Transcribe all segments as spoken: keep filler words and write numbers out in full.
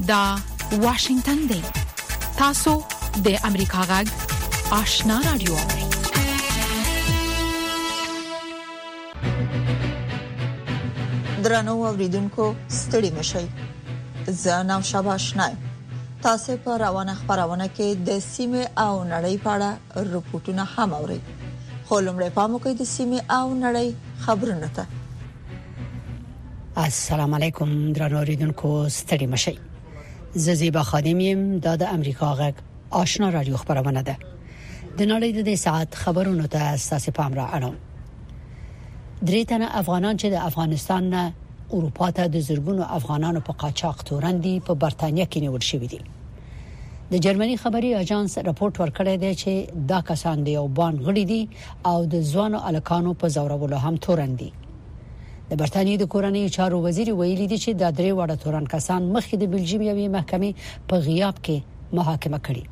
دا واشنگتن دی. تاسو د امریکا غږ آشنا رادیو. درنو اوریدونکو ستړي مشئ. زه نام شابه آشنا. تاسو په روانه خبرونه کې د سیمه او نړۍ په اړه رپورټونه هم اورئ. خو لمړی پام وکړئ د سیمه او نړۍ خبرونه ته. السلام علیکم درنو اوریدونکو ستړي مشئ. زه زیبا خادم یم د امریکا غږ آشنا رادیو خبرونه ده. د نړۍ د ساعت خبرونو ته اساس پام را اړوم. درې تنه افغانان چې د افغانستان نه اروپا ته د زرګونو افغانانو په قاچاق تورندي په برتانیا کې نیول شوی دي. د جرمني خبري اژانس راپورټ ورکړی دی چې دا کسان د یو بان غړي دي او د ځوانو الکانو په زورولو هم تورندي. د برتانیې د کورنۍ چارو وزیر ویلي دی چې د درې وړه تورن کسان مخکې د بلجیم یوې محکمې په غیاب کې محاکمه کړي.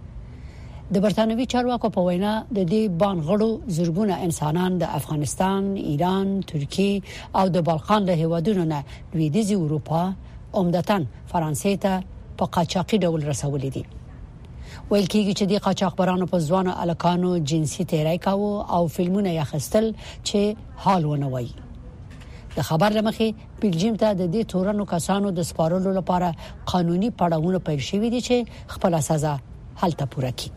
د برتانوي چارواکو په وینا د دې بان غړو زرګونه انسانان د افغانستان، ایران، ترکیه او د بالقان له هیوادونو نه لویدیځ اروپا عمدتاً فرانسې ته په قاچاقي ډول رسولې دي. ویل کېږي چې د قاچاقبرانو په ځوانو الکانو جنسي تیری کاوه او فلمونه یې خستل چې حال ونه وایي. د خبر لمخې بلجیم ته د دې تورنو کسانو د سپارلو لپاره قانوني پړاوونه پیل شوي دي چې خپل سزا هلته پوره کړي.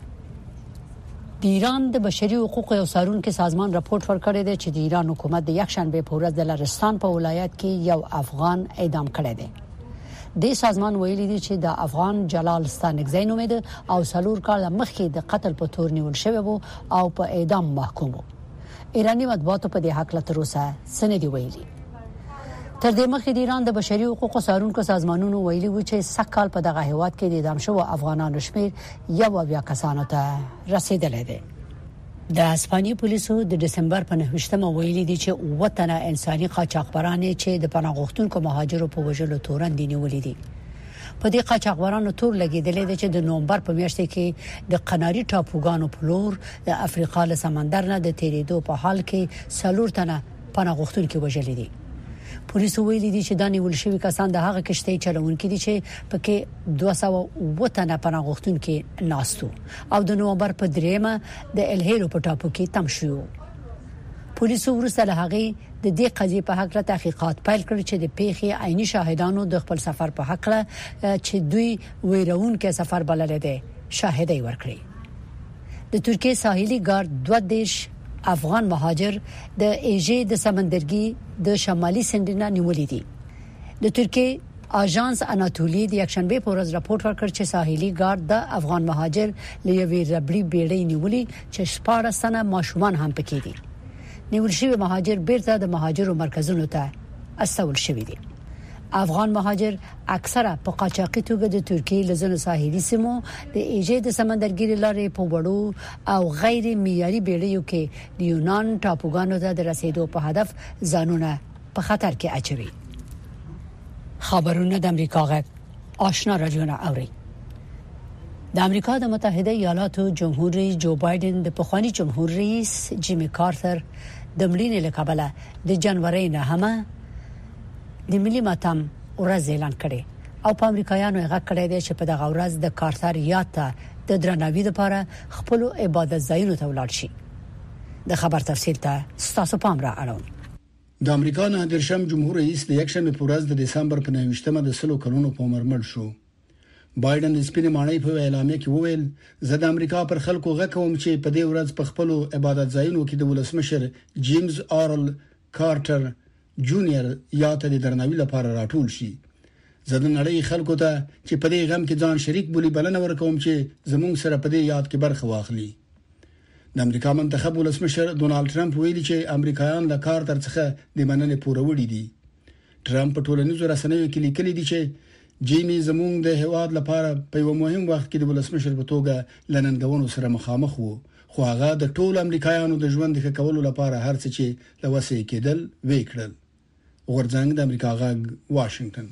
د ایران د بشري حقوقو یو څارونکي سازمان راپورټ ورکړی دی چې د ایران حکومت د یکشنبه په ورځ د لرستان په ولایت کې یو افغان اعدام کړی دی. د سازمان ویلي دی چې د افغان جلال ستانکزی نومید او څلور کاله مخکې د قتل په تور نیول شوی وو او په اعدام محکوم وو. ایرانی مطبوعاتو په دې حق له تر اوسه سندې ویلي. تر دې مخکې د ایران د بشري حقوقو څارونکو سازمانونو ویلي و چې سکهال په دغه هیواد کې د اعدام شوو افغانانو شمیر یو اویا کسانو ته رسیدلی دی. د اسپانیې پولیسو د دسمبر په نهمه ویلي دي چې اووه تنه انساني قاچاقبران چې د پناه غوښتونکو مهاجرو په وژلو تورن دي نیولې دي. په دې قاچاقبرانو تور لګیدلې دي چې د نومبر په میاشت کې د قناری ټاپوګانو پلور د افریقا له سمندر نه د تیریدو په حال کې څلور تنه پناه غوښتونکو وژلې دي. پولیسو ویلي دي چې دا نیول شوی کسان د هغه کشتۍ چلونکي دي چې پکې دوه سوه اووه تنه پناه غوښتونکي ناستو او د نومبر په دریمه د الهیرو په ټاپو کې تم شو. پولیسو ورسته له هغه د دې قضیې په حق له تحقیقات پیل کړ چې د پیښې عیني شاهدانو د خپل سفر په حق له چې دوی ویرون کې سفر بلل دي شاهدای ورکړي. د ترکیه ساحلي ګارد دوه دیش افغان مهاجر د ایجی د سمندرګي د شمالي سندنه نیولې دي. د ترکیه اژانس اناتولی د یکشنبه په ورځ راپورټ ورکړ چې ساحلي ګارد د افغان مهاجر لوی ربړي بیړۍ نیولې چې شپږ سنه ماشومان هم پکې دي. نیول شوی مهاجر بیرته د مهاجرو مرکزونو ته استول شوی دي. افغان مهاجر اکثره په قاچاقي توګه د ترکیه لزنو ساحلي سیمو د ایجی د سمندرګي لارې په وړو او غیر معیاري بیړیو کې د یونان ټاپوګانو ته د رسیدو په هدف ځانونه په خطر کې اچوي. خبرونه د امریکا غږ آشنا رادیو نه اوري. د امریکا د متحده ایالاتو جمهور رئیس جو بایدن د پخوانی جمهور رئیس جیمی کارتر د مړینې له کبله د جنوري نه هم د ملي ماتم ورځ اعلان کړي او په امریکایانو هغه کړی دی چې په دغه ورځ د کارتر یاد ته د درناوي لپاره خپل عبادت ځایونو ته ولاړ شي. د خبر تفصیل ته ستاسو پام را اړوم. د امریکا نه درشم جمهور رئیس د یکشنبه په ورځ د دسمبر په نهمه د سلو کلونو په عمر مړ شو. بایدن د سپینې ماڼۍ په اعلامیه کې وویل زه د امریکا پر خلکو غږ کوم چې په دې ورځ په خپل عبادت ځایونو کې د ولسمشر جیمز آرل کارټر جونیئر یاد ته د درناوي لپاره راټول شي. زه د نړۍ خلکو ته چې په دې غم کې ځان شریک بولی بلنه ورکوم چې زموږ سره په دې یاد کې برخه واخلي. د امریکا منتخب ولسمشر ډونالد ټرمپ ویلي چې امریکایان له کارتر څخه د مننې پوره وړي دي. ټرمپ په ټولنیزو رسنیو کې لیکلي دي چې جیمی زموږ د هواد لپاره په یو مهم وخت کې د ولسمشر په توګه لننګونو سره مخامخ وو، خو هغه د ټول امریکایانو د ژوند ښه کولو لپاره هر څه چې لوسې کېدل وکړل. غورځنګ د امریکا غږ واشنگټن.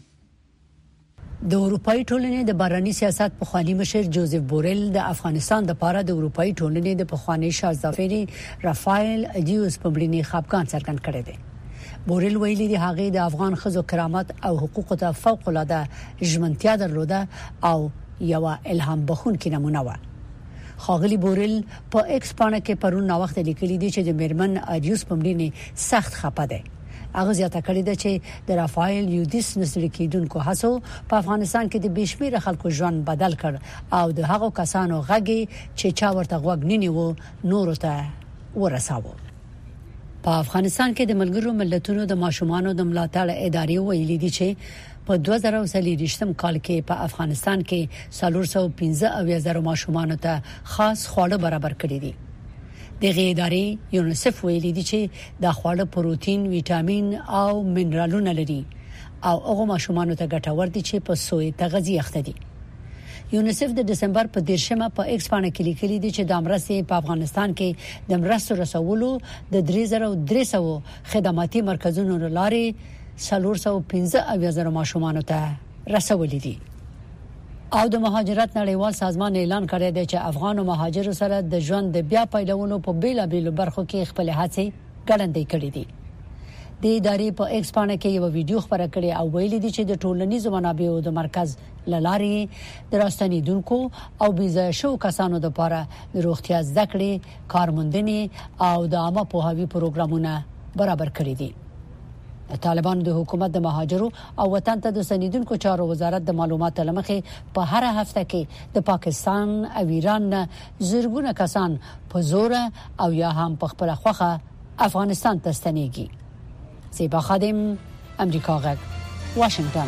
د اروپאי ټولنې د باراني سیاست په خواني مشر جوزف بورل د افغانستان د لپاره د اروپאי ټولنې د پخوانی شاهزادګۍ رافایل ادیوس په بلنې خپګان څرګند کړی دی. بورل ویلي دی هغه د افغان خزو کرامت او حقوقو ته فوق العاده ژمنتیا درلوده او یو الهام بخښونکې نمونه و. خاغلی بورل په ایکس باندې کې پرون نو وخت لیکلي دی چې د میرمن اریوس پمډینی سخت خپه ده. هغه زیاته کړی ده چې د رافایل یودیس نسل کېدونکو هڅو په افغانستان کې د بشمیر خلکو ژوند بدل کړ او د هغو کسانو غږی چې چا ورته غوږ نه نیو نور ته ورساوه. په افغانستان کې د ملګرو ملتونو د ماشومانو د ملاتړ ادارې ویلي دي چې په دوه زره څلور کال کې په افغانستان کې څلور سوه پنځه اویا زره ماشومانو ته خاص خواړه برابر کړي دي. دغه ادارې یونیسف ویلي دي چې د خواړه پروتین، ویټامین او منرالونه لري او هغه ماشومانو ته ګټور دي چې په سوی تغذیه اخته دي. یونیسف د دسمبر په دیرشمه په ایکس باندې کې لیکلي دي چې د امرسته په افغانستان کې د مرستو رسولو د درې زره درې سوه خدماتي مرکزونو لارې څلور سوه پنځه اویا زره ماشومانو ته رسولي دي. او د مهاجرت نړیوال سازمان اعلان کړی دی چې افغان مهاجرو سره د ژوند د بیا پیلولو په بیلا بیلو برخو کې خپل هڅې ګړندې کړې دي. د ادارې په ایکس باندې کې یو ویډیو خبره کړې او ویلي دي چې د ټولنیزو منابعو د مرکز لارې د راستنیدونکو او بيځای شو کسانو لپاره د روغتیا زده کړې، کارموندنې او د عامه پوهاوي پروګرامونه برابر کړي دي. طالبان د حکومت د مهاجرو او وطن ته د سنیدونکو چارو وزارت د معلوماتو لمخې په هر هفته کې د پاکستان او ایران زرګونه کسان په زور او یا هم په خپل خوخه افغانستان ته ستنېږي. زیبا خادم، امریکا غږ، واشنگټن.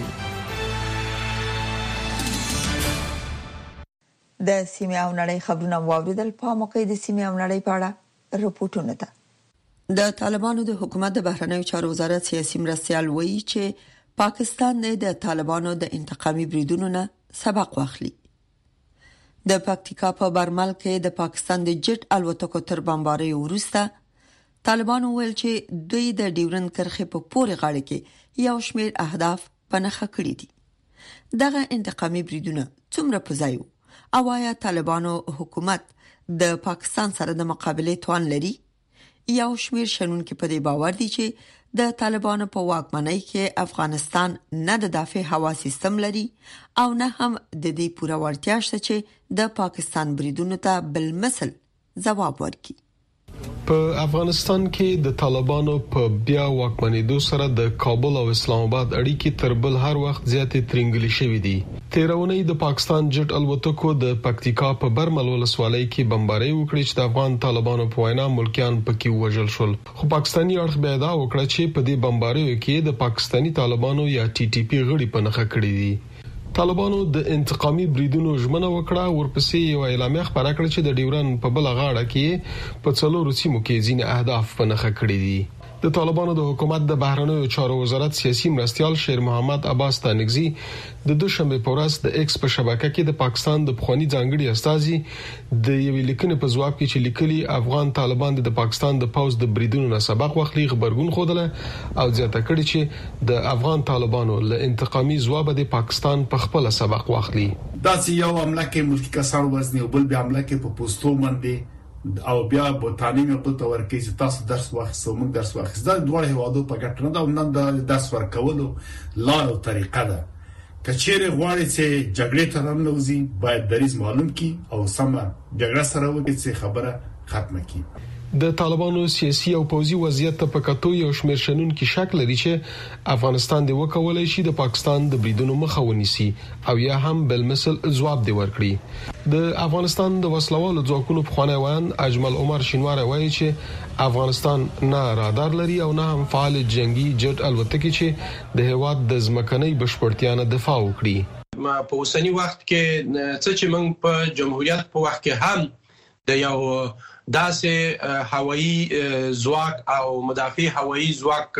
د سیمه او نړۍ خبرونه واوریدل. په موقع د سیمه او نړۍ په اړه رپورټونه ده. د طالبانو د حکومت د بهرنیو چارو وزارت سیاسي مرستيال وایي چې پاکستان د طالبانو د انتقامي بریدونو نه سبق واخلي. د پکتیکا په برمل کې د پاکستان د جټ الوتکو تر بمبارۍ وروسته طالبانو ویل چې دوی د ډیورند کرښې په پورې غاړه کې یو شمېر اهداف پنهخه کړی دي. دغه انتقامي بریدونه څومره پزایو او آیا طالبانو حکومت د پاکستان سره د مقابله توان لري؟ یو شمیر شنونکو په دې باور دي چې د طالبانو په واکمنۍ کې افغانستان نه د دافع هوا سیستم لري او نه هم د دې پوره وړتیا شته چې د پاکستان بریدونو ته بل مثل جواب ورکړي. په افغانستان کې د طالبانو په بیا واکمنېدو سره د کابل او اسلام آباد اړیکې تر بل هر وخت زیاتې ترنګلې شوې دي. تیرونی د پاکستان جټ الوتکو د پکتیکا په برمل ولسوالۍ کې بمبارۍ وکړې چې د افغان طالبانو په وینا ملکیان پکې وژل شول. خو پاکستاني اړخ بیا دا وکړه چې په دې بمباریو کې د پاکستاني طالبانو یا ټي ټي پی غړي په نخښه کړې دي. طالبانو د انتقامي بریدونو ژمنه وکړه، ورپسې یو اعلامیه خبره کړه چې د ډیورن په بل غاړه کې په څلورو سیمو کې ځینې اهداف په نخښه کړې دي. د طالبانو د حکومت د بهرنیو چارو وزارت سیاسي مرستيال شیر محمد عباس تانگزی د دوشنبه په ورځ د ایکس په شبکه کې د پاکستان د پخوانی ځانګړي استازي د یوې لیکنې په ځواب کې چې لیکلي افغان طالبان د پاکستان د پوز د بریدونو نه سبق واخلي خبرګون خوده او زیاته کړي چې د افغان طالبانو له انتقامي ځواب د پاکستان په خپل سبق واخلي. دا چې یو عمله کې ملکی کسان وزنی او بل بیا عمله کې په پوسټو باندې او بیا بوتانی مې په تور کې چې تاسو درس واخیستو موږ درس واخیست دا دوه هوادو په ګټه نه دا نن د درس ورکولو لار او طریقه ده. کچېره غواړي چې جګړې ته ننوځي باید دریز معلوم کی او سم جګړه سره وکړي چې خبره ختمه کی. د طالبانو سیاسي او پوځي وضعیت ته په کتو یو شمېر شنونکو شک لري چې افغانستان دی وکولای شي د پاکستان د بریدونو مخه ونیسي او یا هم بل مثل جواب دی ورکړي. د افغانستان د وسلوالو ځواکونو په خوانی وان اجمل عمر شینوار وایي چې افغانستان نه رادار لري او نه هم فعال جنگي جټ الوتکې چې د هواد د ځمکنۍ بشپړتیا نه دفاع وکړي. ما په اوسنی وخت کې څه چې موږ په جمهوریت په وخت کې هم د یو داسې هوایی ځواک او مدافع هوایی ځواک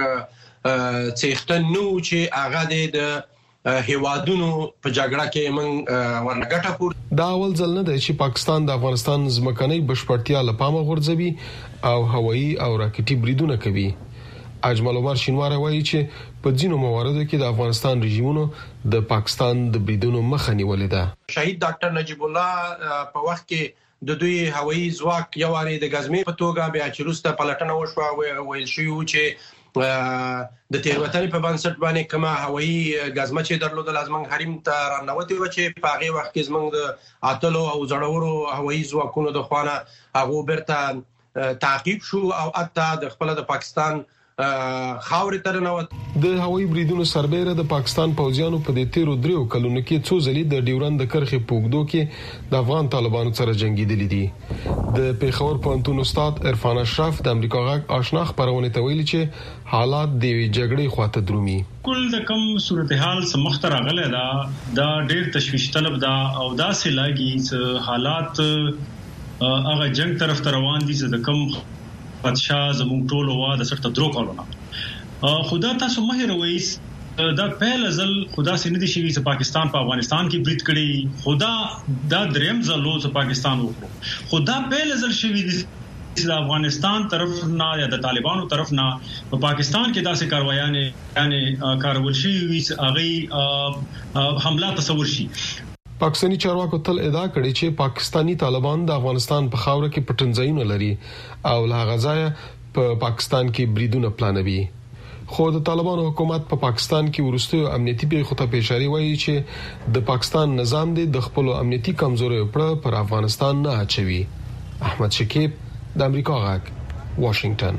څښتن نو چې هغه د هیوادونو په جګړه کې موږ ورنګټه پور. دا اول ځل نه دی چې پاکستان د افغانستان ځمکنۍ بشپړتیا لپاره غورځوي او هوایی او راکټي بریدونه کوي. اجمل عمر شینوار وایي چې په ځینو مواردو کې د افغانستان رژیمونو د پاکستان د بریدونو مخه نیولې ده. شهید ډاکټر نجیب الله په وخت کې د دوی هوایي ځواک یو اړ د غزمې په توګه بیا چې روسته پلټنه وشوه ویل شو چې د تیروتنې په بنسټ باندې کومه هوایي غزمه چې درلوده لازم حریم ته رانوتي و چې په هغه وخت کې زمونږ د اتلو او زړورو هوایي ځواکونو د خوانه هغه برته تعقیب شو او اته د خپل د پاکستان خاورې تر نوت. د هوایي بریدونو سربېره د پاکستان پوځیانو په دې تیرو دریو کلونو کې څو ځلې د ډیورند د کرښې پوګدو کې د افغان طالبانو سره جنگیدلي دي. د پیښور پوهنتون استاد عرفان اشرف د امریکا غږ آشنا خبرونه ته ویلي چې حالات د جګړې خواته درومي. کل د کم صورتحال سمخت راغله دا دا ډېر تشویش طلب دا او دا سه لاګي حالات هغه جنگ طرف ته روان دي چې د کم پادشاه زموږ ټول وا د سرته درو کولونه خدا تاسو مهر وایس دا پهل ازل خدا سينه دي شي چې پاکستان په افغانستان کې برید کړي خدا دا دریم ځلو چې پاکستان وکړو خدا پهل ازل شوی دي چې افغانستان طرف نه یا د طالبانو طرف نه په پاکستان کې داسې کاروایانه یعنی کارول شي چې هغه حمله تصور شي. پاکستانی چارواکو تل ادعا کړې چې پاکستانی طالبان د افغانستان په خاوره کې پټنځایونه لري او له غزا په پاکستان کې بریدونه پلانوي. خو د طالبانو حکومت په پا پاکستان کې ورستیو امنیتي پیښو ته اشاره وایي چې د پاکستان نظام د خپل امنیتي کمزوري پر افغانستان نه اچوي. احمد شکیب د امریکا غږ واشنگټن.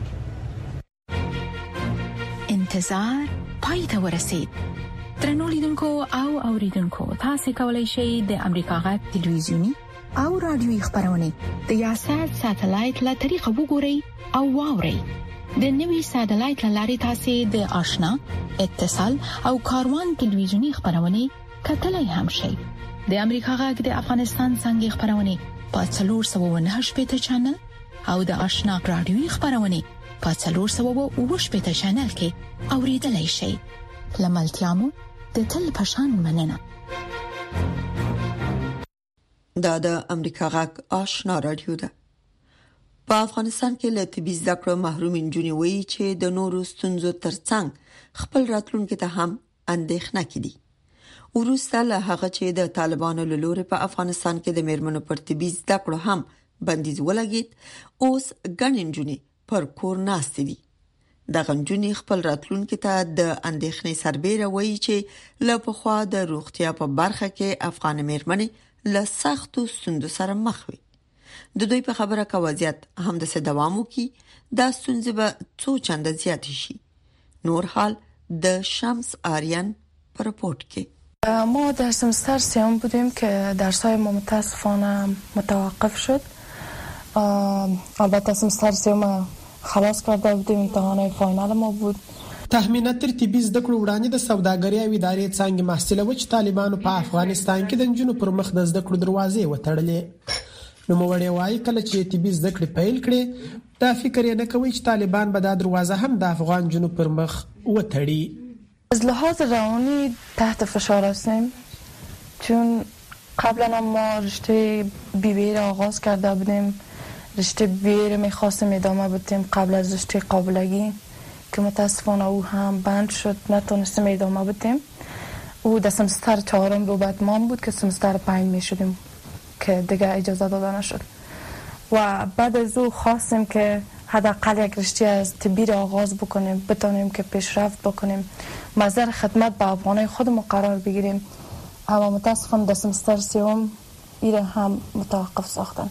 انتظار پای ته ورسید. ترنو لیدونکو او اوریدونکو تاسو کولی شئ د امریکا غږ ټلویزیونی او رادیوي خبرونه د یاشات ساتلایت له طریقو وګورئ او واورئ. د نوي ساتلایت لارې تاسو د آشنا اتصال او کاروان ټلویزیونی خبرونه کتلای هم شئ. د امریکا غږ د افغانستان څنګه خبرونه په څلور سوه او نهه شپږ چینل او د آشنا رادیوي خبرونه په څلور سوه او اووه شپږ چینل کې اوریدلای شئ. لملتيامو د تل پشان مننه. دا د امریکا غږ آشنا رادیو ده. په افغانستان کې له طبي زده کړو محروم انجونی وایي چې د نورو ستونزو ترڅنګ خپل راتلونکي ته هم اندېښنه کړي. ورسته له هغه چې د طالبانو له لوري په افغانستان کې د میرمنو پر طبي زده کړو هم بندیز ولګید، اوس ګڼ انجونی پر کور ناست دي. د غنجونی خپل راتلونکي ته د اندېښنې سربېره وایي چې له پخوا د روغتیا په برخه کې افغان میرمنې له سختو ستونزو سره مخ وي. د دوی په خبره کې وضعیت هم د دوام وکړي دا ستونزې به څو چنده زیات شي. نور حال د شمس آریان پر رپورت کې. ما در سمستر سیام بودیم که درسای ما متاسفانه متوقف شد. البته سمستر سیام خلاص کرده بودیم، امتحانات فاینال ما بود. تخمینه تر طبي زده کړو وړاندې د سوداګرۍ او ادارې څنګه محصله و چې طالبانو په افغانستان کې د جنونو پر مخ د زده کړو دروازې وتړلې. نو موړې وایي کله چې طبي زده کړې پیل کړي دا فکر یې نه کوي چې طالبان به دا دروازه هم د افغان جنونو پر مخ وتړي. از لحاظ روانی تحت فشار هستیم چون قبلا ما رشته بی بی را آغاز کرده بودیم. رشته بی بی را میخواستیم ادامه بدیم قبل از رشته قابلگی که متاسفانه او هم بند شد، نتونستیم ادامه بدیم. او در سمستر چهارم رو بعد ما بود که سمستر پنج می شدیم که دیگه اجازه داده نشد و بعد از او خواستیم که حداقل یک رشته از طبی را آغاز بکنیم، بتونیم که پیشرفت بکنیم، مصدر خدمت به افغانای خودمون قرار بگیریم. اما متاسفانه در سمستر سوم ایره هم متوقف ساختن.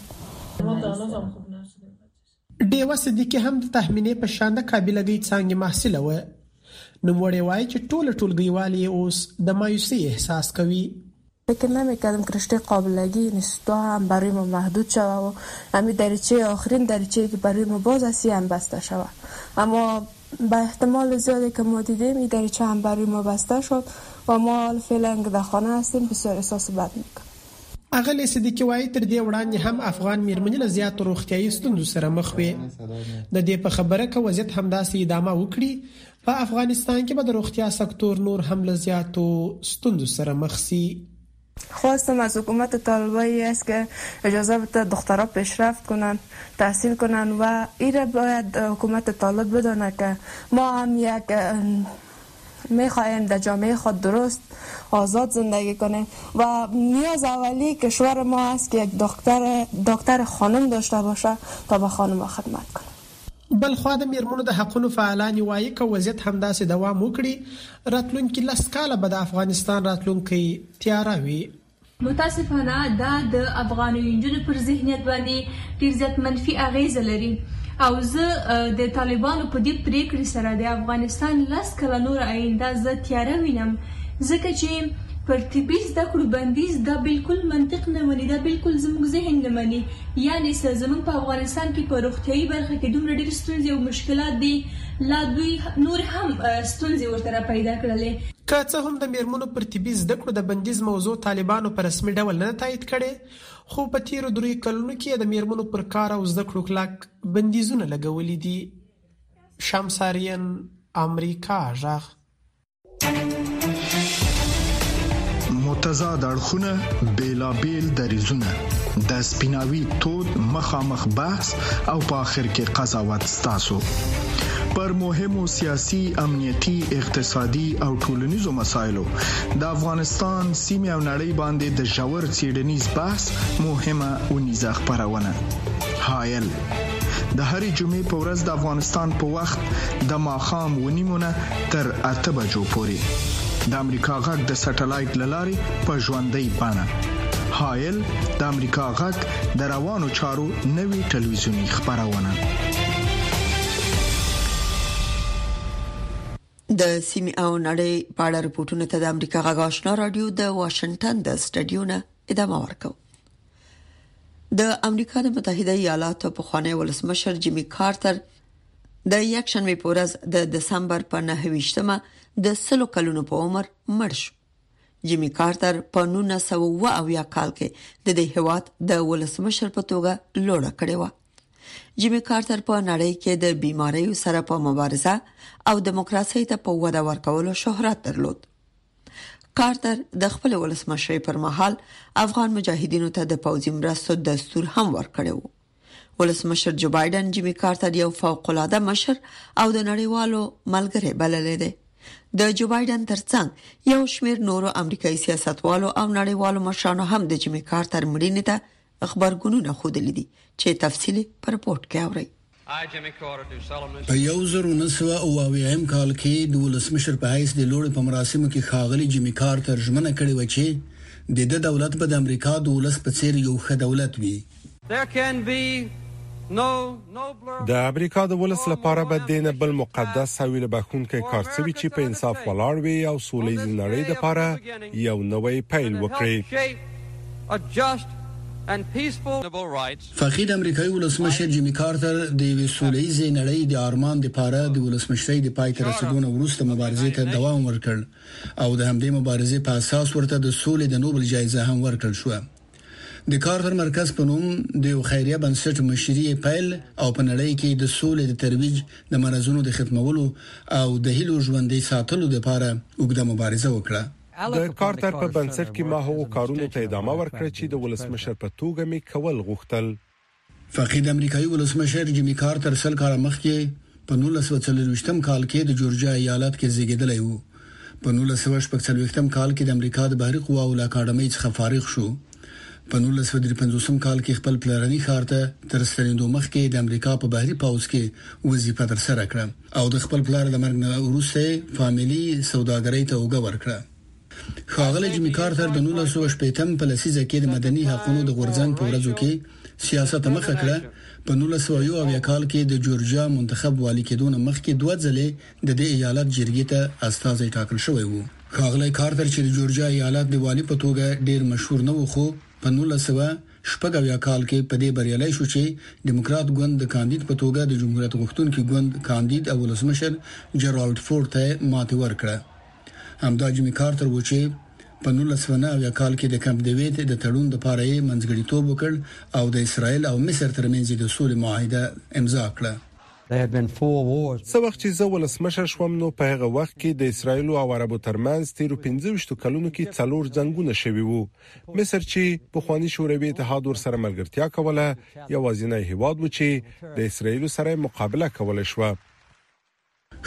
ډیوه صدیقی هم د تخمینې په شان د قابلیت څنګه محصله و. نو وړي وایي چې ټول ټولګیوالي اوس د مایوسی احساس کوي. فکر نمی‌کردم که رشته قابلگی نسبتا هم برای ما محدود شود و همین دریچه آخرین دریچه که برای ما باز است هم بسته شود. اما با احتمال زیادی که ما دیدیم این دریچه هم برای ما بسته شد و ما فعلا در خانه هستیم بسیار احساس بد می‌کنم. اغلی صدیقی وایي تر دې وړاندې هم افغان میرمنې له زیات روغتیايي ستونزو سره مخ وي. د دې په خبره کې وضعیت همداسې ادامه وکړي په افغانستان کې به د روغتیا سکتور نور هم له زیاتو ستونزو سره مخ شي. خواستم از حکومت طالبایی است که اجازه بده دخترها پیشرفت کنن، تحصیل کنن و ایره باید حکومت طالب بدونه که ما هم یک میخواهیم در جامعه خود درست آزاد زندگی کنیم و نیاز اولی کشور ما است که یک دکتر دکتر خانم داشته باشه تا به خانم خدمت کنه. بل خو د میرمنو د حقوقو فعالان وایي که وضعیت همداسې دوام وکړي راتلونکي لس کاله به د افغانستان راتلونکي تیاره وي. متاسفانه دا د افغان نجونو پر ذهنیت باندې ډیر زیات منفي اغیزه لري او زه د طالبانو په دې پریکړې سره د افغانستان لس کاله نور آینده زه تیاره وینم ځکه چې پر طبي زده کړو بندیز دا بالکل منطق نه مني دا بالکل زموږ ذهن نه مني یعنی زموږ په افغانستان کې په روغتيایي برخه کې دومره ډېر ستونزې او مشکلات دي لا دوی نور هم ستونزې ورته پیدا کړلې. که څه هم د میرمنو پر طبي زده کړو د بندیز موضوع طالبانو په رسمي ډول نه تایید کړي خو په تیرو درې کلونو کې د میرمنو پر کار او زده کړو کلک بندیزونه لګولې دي. شمساریان امریکا ژغ. متضاد اړخونه بیلابیل دریزونه د سپیناوي تود مخامخ بحث او په اخر کې قضاوت ستاسو پر مهمو سیاسي امنیتي اقتصادي او ټولنیزو مسایلو د افغانستان سیمه او نړۍ باندې د ژور څېړنیز بحث مهمه ونیزه خبرونه حایل د هرې جمعې په ورځ د افغانستان په وخت د ماخام ونیمونه تر اته بجو پورې د امریکا غږ د سټلایټ للارې په ژوندۍ بانه حایل د امریکا غږ د روانو چارو نوي ټلویزیونی خبرونه د سیمه او نړۍ په اړه رپورټونه ته د امریکا غږ آشنا رادیو د واشنگټن د سټډیو نه ادامه ورکو. د امریکا د متحده ایالاتو په خوانی ولسمشر جیمی کارتر د یک شنبه په ورځ د دسمبر په نهه ویشتمه د سلو کلونو په عمر مړ شو. جیمی کارتر په نولس سوه اوه اویا کال کې د دې هیواد د ولسمشر په توګه لوړه کړې و. جیمی کارتر په نړۍ کې د بیماریو سره په مبارزه او دیموکراسي ته په وده ورکولو شهرت درلود. کارتر د خپل ولسمشر پر مهال افغان مجاهدینو ته د پوځي مرستو دستور هم ورکړو. ولسمشر جو بایدن جیمی کارتر یو فوق العاده مشر او د نړیوالو ملګری بللی دی. د جو بایدن ترڅنګ یو شمېر نورو امریکایي سیاستوالو او نړیوالو مشرانو هم د جیمی کارتر مړینې ته خبرګونونه خوده لیدي چې تفصیلی پر رپورت کې اوري. په یو زر نسوه او اویایم کال کې د ولسمشر په حیث د لوړ په مراسمو کې ښاغلي جیمی کارتر ژمنه کړې و چې د د دولت په د امریکا د ولس په څیر یو ښه دولت وي. د امریکا د ولس لپاره به د نبل مقدس حویل بخونکې کارڅوي چې په انصاف ولاړ وي او سولې نړۍ لپاره یو نوې پیل وکړي. فقید امریکایي ولسمشر جیمی کارتر د وسولېزې نړۍ د ارمان لپاره د ولسمشرۍ د پای ته رسیدو وروسته مبارزې ته دوام ورکړ او د همدې مبارزې په اساس ورته د سولې د نوبل جایزه هم ورکړل شو. د کارتر مرکز په نوم د خیریه بنسټ مشري پیل او په نړۍ کې د سولې د ترویج د مرزونو د ختمولو او د هیلو ژوندۍ ساتلو لپاره اوږده مبارزه وکړه. د کارتر په بنسټ کې ما هغو کارونو ته ادامه ورکړه چې د ولسمشر په توګه می کول غوښتل. فقید امریکایي ولسمشر جیمی کارتر سل کال مخکې په نولس سوه څلوېښتم کال کې د جورجیا ایالت کې زیږیدلی و. په نولس سوه شپږ څلوېښتم کال کې د امریکا د بحري قواو له اکاډمۍ څخه فارغ شو. په نولس سوه درې پنځوسم کال کې خپل پلرني ښار ته تر ستنېدو مخکې د امریکا په بحري پوځ کې وظیفه ترسره کړه او د خپل پلار د مرګ نه وروسته فامیلی سوداګرۍ ته اوږه ورکړه. ښاغلی جیمی کارتر د نولس سوه شپږم په لسیزه کې د مدني حقوقو د غورځنګ په ورځو کې سیاست مخه کړه. په نولس سوه یو اویا کال کې د جورجیا منتخب والی کېدون مخکې دوه ځلې د دې ایالت جرګې ته استازی ټاکل شوی و. ښاغلی کارتر چې د جورجیا ایالت د والی په توګه ډیر مشهور نه و خو په نولس سوه شپږ اویا کال کې په دې بریالي شو چې دیموکرات ګوند د کاندید په توګه د جمهوریت غوښتونکي ګوند کاندید او ولسمشر جرالد فورد ته ماتې ورکړه. همدا جیمی کارتر و چې په نولس سوه نهه اویا کال کې د کمپ دیوید د تړون لپاره یې منځګړیتوب وکړ او د اسرائیل او مصر ترمنځ د سولې معاهده امضا کړه. څو وخت چې زه ولسمشر شوم نو په هغه وخت کې د اسرائیل او عربو ترمنځ تیرو پنځه ویشت کلونو کې څلور جنگونه شوي وو. مصر چې په خواني شوروي اتحاد ور سره ملګرتیا کوله یوازینی هیواد و چې د اسرائیل سره مقابله کوله شو.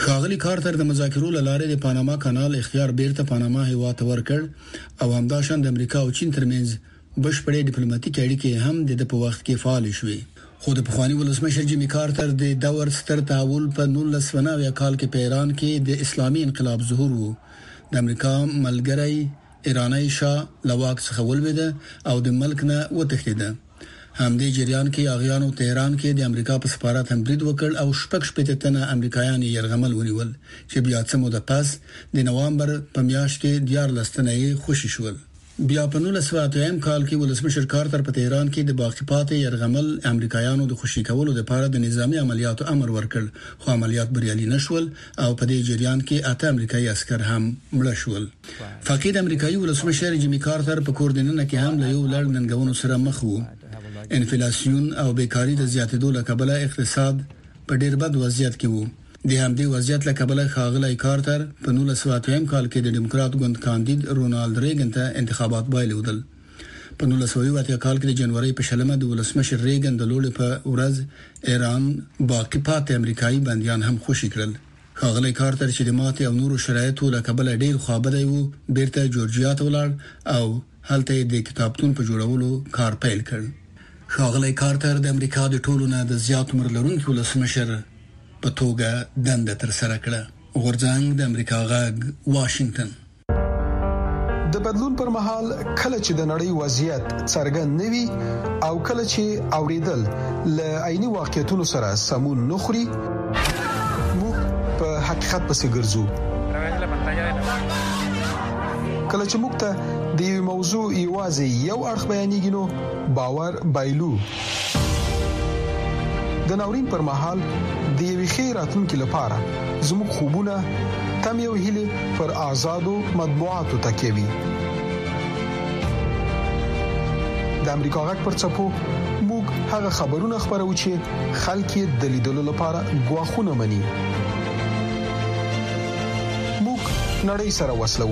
ښاغلي کارتر د مذاکرو لاره د پاناما کانال اختیار بیرته پاناما هیواد ورکړ او همداشان د امریکا او چین ترمنځ بشپړې ډیپلوماټیک اړیکې هم د په وخت کې فعال شوې خو د پخوانی ولسمشر جیمی کارتر د دور ستر تحول په نولس سوه نوي کال کې په ایران کې د اسلامي انقلاب ظهور وو د امریکا ملګری ایرانی شاه لواک څخه ولويده او د ملک نه وتښتیده همدې جریان کې اغیانو تهران کې د امریکا په سفارت هم برید وکړ او شپږ شپږ تنه امریکایان یې يرغمل ونیول چې بیا څه موده پس د نوامبر په میاشت کې دیار لستنې خوشی شول بیا په نولس سوه اتم کال کې ولسمشر کارتر په تهران کې د باقی پاتې يرغمل امریکایانو د خوشی کولو لپاره د نظامی عملیاتو امر ورکړ خو عملیات بریالي نشول او په دې جریان کې اته امریکایي عسكر هم مړه شول فقید امریکایي ولسمشر جیمی کارتر په کوردیننه کې هم له یو لړ ننګونو سره مخ وو انفلیسیون او بیکاری د زیاتېدو له کبله اقتصاد په ډېر بد وضعیت کې وو د همدې وضعیت له کبله ښاغلی کارتر په نولس سوه اتم کال کې د ډیموکرات ګوند کاندید رونالد ریګن ته انتخابات بایلودل په نولس سوه اویا کال کې د جنوري په شلمه د ولسمشر ریګن د لوړ په ورځ ایران باقی پاتې امریکایي بنديان هم خوشی کړل ښاغلی کارتر چې د ماته او نورو شرایطو له کبله ډېر خوابدی وو بیرته جورجیا ته ولاړ او هلته د کتابتون په جوړولو کار پیل کړ ښاغلی کارتر د امریکا د ټولو نه د زیات عمر لرونکي ولسمشر په توګه دنده تر سره کړه غورځنګ د امریکا غږ واشنگټن د بدلون پر مهال کله چې د نړۍ وضعیت څرګند نوي او کله چې اوریدل ل عیني واقعیتونو سره سمون نخري موږ په حقیقت پسې ګرځو کله چې موږ ته د یو موضوع ایوازي یو اړخ بیانېږي نو باور بایلو د ناورین پر مهال د یوې خیراتونکو لپاره زموږ خوبونه تم یو هیله پر آزادو مطبوعاتو تکوي د امریکا غږ پر چپو موږ هغه خبرونه خبرو چې خلک د لیدلو لپاره غواخونه مني موږ نړۍ سره وسلو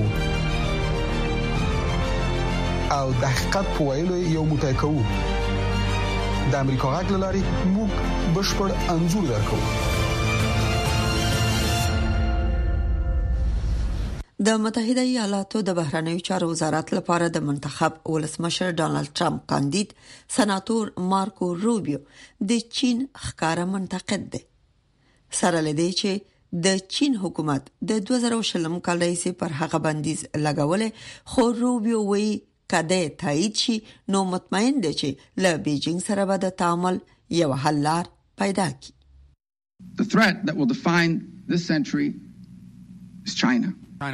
او د حقیقت په ویلو یو متکو د امریکا غږ لاري موږ بشپړ انزور درکو د متحده ایالاتو د بهرنیو چارو وزارت لپاره د منتخب ولسمشر ډانلډ ټرمپ کاندید سناتور مارکو روبیو د چین ښکارا منتقد دی سره لدی چې د چین حکومت د دوه زره شلم کال راهیسې پر هغه بندیز لګولې خو روبیو وی کده تایید شي نو مطمئن دی چې له بیجینګ سره به د تعامل یو حل لار پیدا کړي The threat that will define this century is China.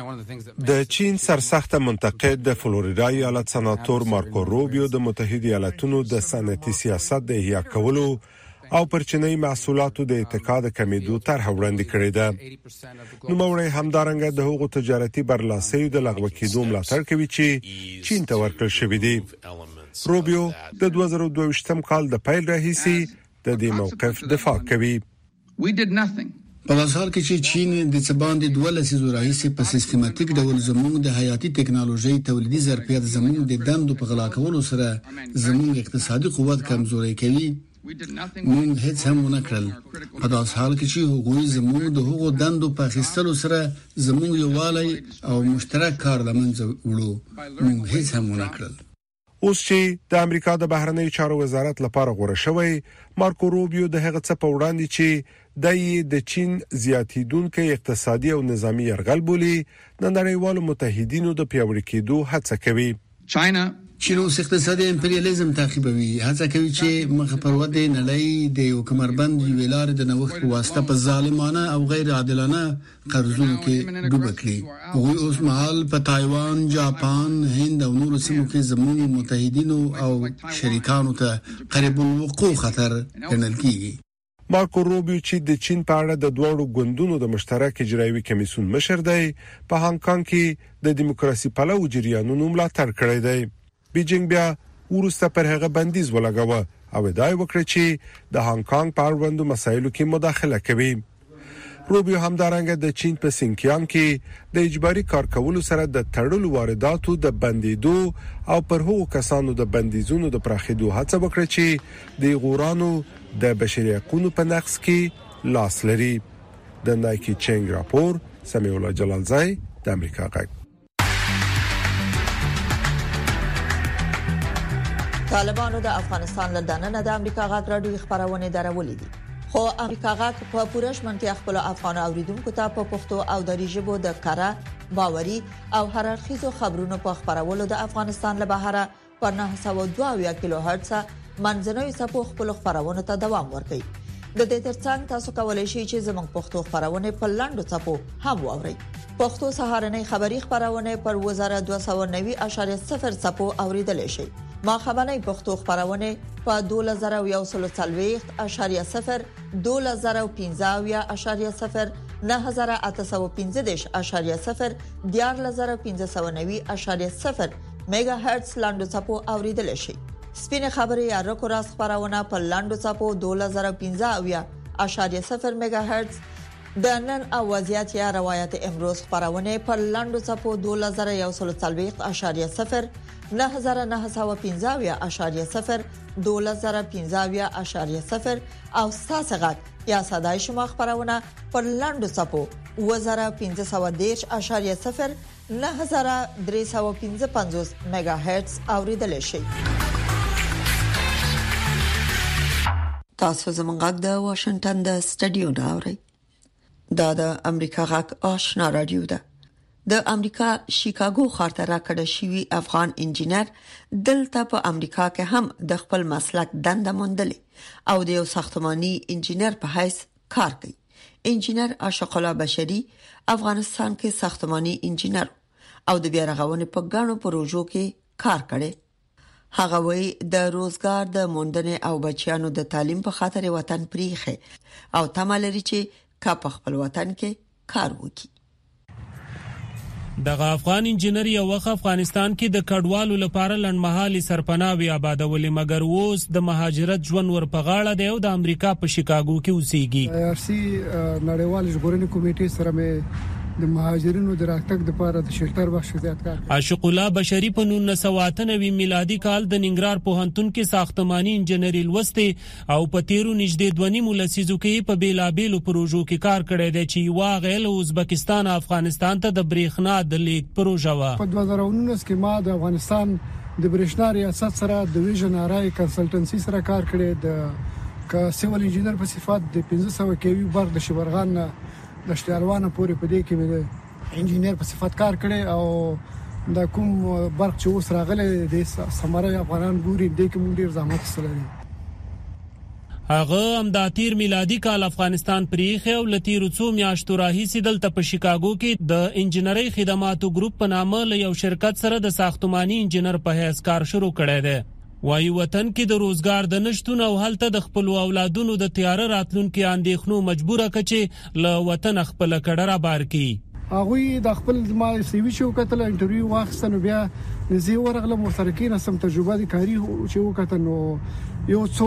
د چین سرسخت منتقد د فلوریدا ایالت سناتور مارکو روبیو د متحده ایالاتونو د صنعتي سیاست د احیا کولو او پرچنۍ محصولاتو د اتکا د کمیدو طرح وړاندې کړې ده نو موري همدارنګه د حقوقو تجارتي برلاسۍ د لغوه کېدو ملاتړ کوي چې چین ته ورکړل شوې دي روبیو د دوه زره دوه ویشتم کال د پیل راهیسې د دې موقف دفاع کوي We did nothing. په حال کې چې چین د څبان د دوه لسیزو راهیسې په سیستماتیک ډول زموږ د حیاتي ټکنالوژي تولیدي ظرفیت زموږ د دندو په غلا کولو سره زموږ اقتصادي قوت کمزوري کوي موږ هیڅ هم نه کړل په داس حال کې چې حقوقي زموږ د حقوقو دندو په خستلو سره زموږ یووالي او مشترک کار لمنځه وړو موږ هیڅ هم نه کړل اوس چې د امریکا د بهرنیو چارو وزارت لپاره غوړه شوی مارکو روبیو د هغه څه په وړاندې چې د د چین زیاتیدونکو اقتصادي او نظامی يرغل بولی د نړیوالو متحدینو د پیاوړي کېدو هڅه کوي چاینا چین اوس اقتصادي امپریالیزم تعقیبوي هڅه کوي چې مخ پر ودې نړۍ د یو کمربند ویلار د نوښت په واسطه په ظالمانه او غیر عادلانه قرضونو کې ډوب کړي هغوی اوس مهال په تایوان، جاپان، هند او نورو سیمو کې زموږ متحدینو او شریکانو ته قریب الوقوع خطر ګڼل کیږي مارکو روبیو چې د چین په اړه د دوړو ګوندونو د مشترک اجرایوي کمیسیون مشر دی په هانګ کانګ کې د دیموکراسي پلوي جریانونو ملاتړ کړی دی بیجینګ بیا ورسته پر هغه بندیز ولګاوه او دای وکړي چې د هانګ کانګ په اړوندو مسایلو کې مداخله کوي روبیو همدارنګه د چین په سینکیانګ کې د اجباري کار کولو سره د تړلو وارداتو د بندیدو او پر هغو کسانو د بندیزونو د پراخېدو هڅه وکړه چې د غورانو د بشري حقوقو په نقض کې لاس لري د نایکی چنګ راپور سمیع الله جلالزای د امریکا غږ. طالبانو د افغانستان له دننه د امریکا غږ راډیو خبرونه درولې دي، خو امریکا غږ په پوره شمنتیا خپل افغان اوریدونکو ته په پښتو او دری ژبه د کاره باوري او هررخیزو خبرونو په خبرولو د افغانستان له بهره په نه سوه دوه کیلو هرتز منځنوي څپو خپل خبرونه ته دوام ورکړي. د دې ترڅنګ تاسو کولای شئ چې زموږ پښتو خبرونه په لاندو څپو هم واورئ. پښتو سهارنۍ خبری خبرونه پر وزاره دوه سوه نوي اعشاریه صفر څپو اوریدل شي. ما خبرنۍ پښتو خبرونه په دوه زره یو سل څلوېښت اعشاریه صفر، دوه زره پنځه اعشاریه صفر، نه زره اته سوه پنځه اعشاریه صفر، دیار زره پنځه سوه نوي اعشاریه صفر میگا هرتز لاندو څپو اوریدل شي. سپینه خبري یا رکو راس خبرونه په لاندو څپو دوه زره پنځه اعشاریه صفر میگا هرتز، د نن او وضعیت یا روایت امروز خبرونه په لاندو څپو دوه زره یو سل څلوېښت اعشاریه صفر، نه زره نه سوه پنځه اعشاریه صفر، دوه زره پنځه اعشاریه صفر او ساسغت یا صداي شما خبرونه په لاندو څپو اوه زره پنځه سوه دېرش اعشاریه صفر، نه زره درې سوه پنځه پنځوس میگا هرتز اوریدل شي. تاسو زموږ غږ د واشنگټن د سټډیو نه اورئ. دا د امریکا غږ آشنا رادیو ده. د امریکا شیکاګو ښار ته راکړه شوی افغان انجینر دلته په امریکا کې هم د خپل مسلک دنده موندلې او د یو ساختماني انجینر په حیث کار کوي. انجینر عاشق الله بشری افغانستان کې ساختماني انجینر او د بیا رغونې په غاڼو پروژو کې کار کړي. هغه وی د روزګار د موندنې او بچیانو د تعلیم په خاطر وطن پریخه او تملري چې کا په خپل وطن کې کار وکړي. دغه افغان انجینر یو وخت افغانستان کې د کډوالو لپاره لنډمحالي سرپناوي آبادولې، مګر اوس د مهاجرت ژوند ورپغاړه دی او د امریکا په شیکاګو کې اوسېږي. آر سي نړیوال ژغورنې کمیټې سره مې د مهاجرینو د راتګ لپاره د شلټر بخش زیات کار کوي. عاشق الله بشری په نولس سوه اته نوي میلادي کال د ننګرهار پوهنتون کې ساختماني انجنیری لوسته او په تیرو نږدې دوه نیم لسیزو کې په بیلابېلو پروژو کې کار کړی دی چې واغې له ازبکستان افغانستان ته د برېښنا د لیږد پروژه و. په دوه زره نولس کې ما د افغانستان د برېښنا ریاست سره د ویژن آرای کنسلټنسي سره کار کړی، د ک سیول انجینر په صفات د پنځه سوه کیوي برق د شبرغان د شتیالوانه پورې په دې کې مې انجینر په صفت کار کړی او د کوم برق چې اوس راغلی د سمره افغانان ګوري دې کې موږ ډیر زحمت وکړی. هغه هم د تیر میلادي کال افغانستان پریخه او لتیرو څو میاشتو راهیسې دلته په شیکاګو کې د انجینری خدماتو ګروپ په نامه له یو شرکت سره د ساختماني انجینر په حیث کار شروع کړی دی. وایي وطن کې د روزګار د نشټون او هلته د خپل اولادونو د تیار راتلونکو اندېښنو مجبوره کچې له وطن خپل کډره بار کی. هغه د خپل ما سی وی شو کتل انټرویو واخستنو بیا نزي ورغله مرترکین سم تجربه دي کاری چې وکتنو یو څو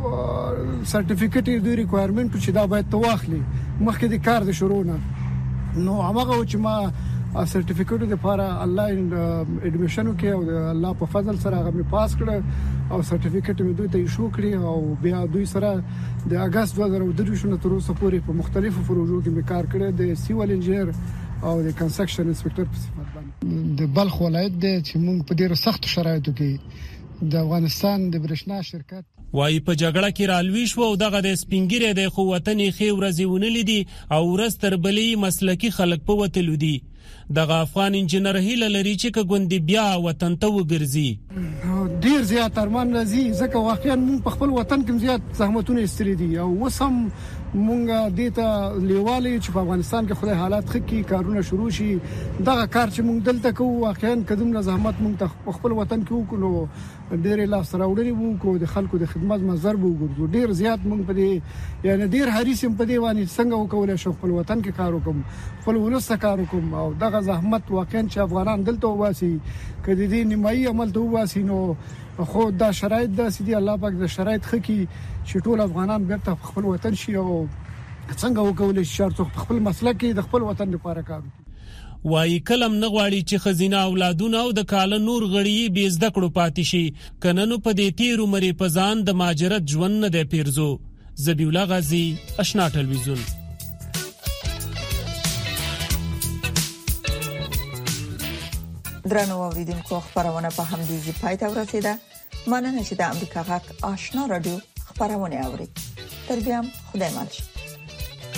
سرټیفیکټ دی ریکوایرمنت چې دا باید تواخلي مخکې د کار د شروع نه نو هغه چې ما سرټیفیکټ لپاره انلاین اډمیشن وکړ او الله په فضل سره هغه پاس کړ او سرټیفیکټ مې دوی ته ایشو کړی او بیا دوی سره د اگست دوه زره درویشت نه تر اوسه پورې په مختلفو پروژو کې مې کار کړی، د سیول انجینر او د کنسټرکشن انسپکټر په صفت باندې. د بلخ ولایت د چې موږ په ډیرو سخت شرایطو کې د افغانستان د برښنا شرکت وای په جګړه کې رالوي شو او دغه د سپینګری د خو وطن خې ورځونه لیدي او ورستر بلې مسلکی خلک په وتلو دي. دغه افغان انجینر هیله لري چې ګوندې بیا وطن ته وګرځي. ډیر زیات ارمان راځي ځکه واقعا موږ په خپل وطن کې زیات زحمتونه استری دي او وسم مونږه دیتا لیواله چې په افغانستان کې خدای حالات خکې کارونه شروع شي. دغه کار چې موږ دلته کوو واقعا قدم نه زحمت موږ ته خپل وطن کې وکړو ډیر لاس راوړنی وو کو د خلکو د خدمت مزر بو ګرځو ډیر زیات موږ په دې یعنی ډیر حریصم په دې باندې څنګه وکول شو خپل وطن کې کار وکم خپل ولست کار وکم او دغه زحمت واقعا چې افغانان دلته واسي کدي دې نیمایي عمل ته واسي نو خو دا شرایط د سيدي الله پاک د شرایط خکې چې ټول افغانان بیرته خپل وطن شي او څنګه وکول شي شرط خپل مسلک کې د خپل وطن لپاره کار وای کلم نه غواړي چې خزینه اولادونه او د کال نور غړي به زده کړو پاتې شي کننو په دې تیر عمر په ځان د ماجرت ژوند نه دی پیرزو. ذبیح الله غازی، آشنا ټلویزیون. درنو اوریدونکو خبرونه په همدې ځای پای ته ورسیده. مننه چې د امریکا غږ آشنا رادیو خبرونه اوري. تر بیا خدای مل.